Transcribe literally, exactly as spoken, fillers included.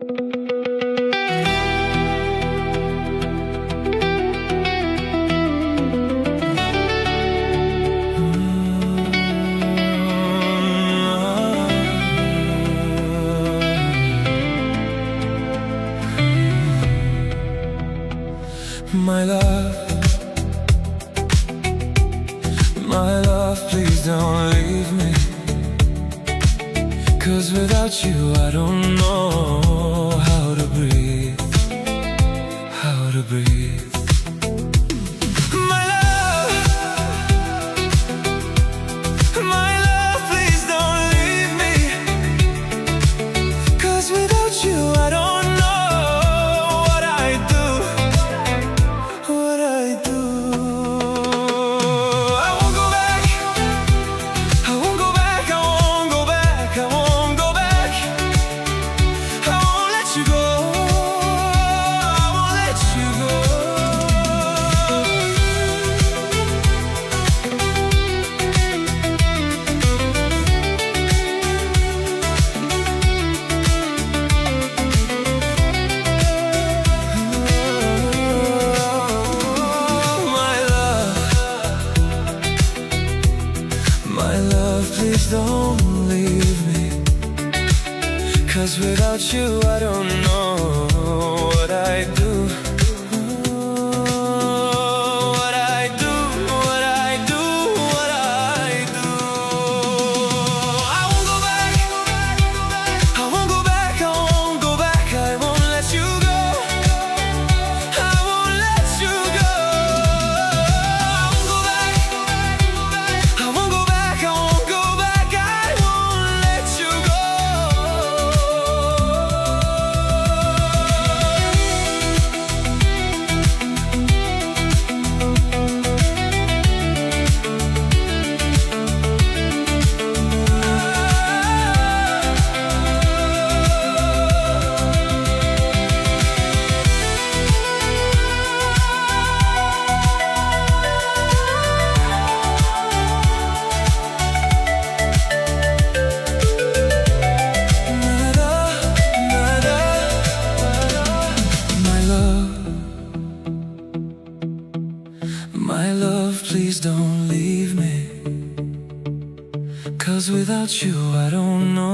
My love, my love, please don't leave me. 'Cause without you I don't know how to breathe, how to breathe. My love, my love, please don't leave me. 'Cause without you I don't know what I do, what I do. I won't go back, I won't go back, I won't go back, I won't go back. I won't let you go, I won't let you go. My love, my love, please don't leave me. 'Cause without you I don't know what I do, what I do, what I do, what I do. I won't go back, I won't go back, I won't go back, I won't let you go, I won't let you go. I won't go back, I won't go back, I won't go back, I won't let you go. My love, my love, please don't leave me. 'Cause without you I don't know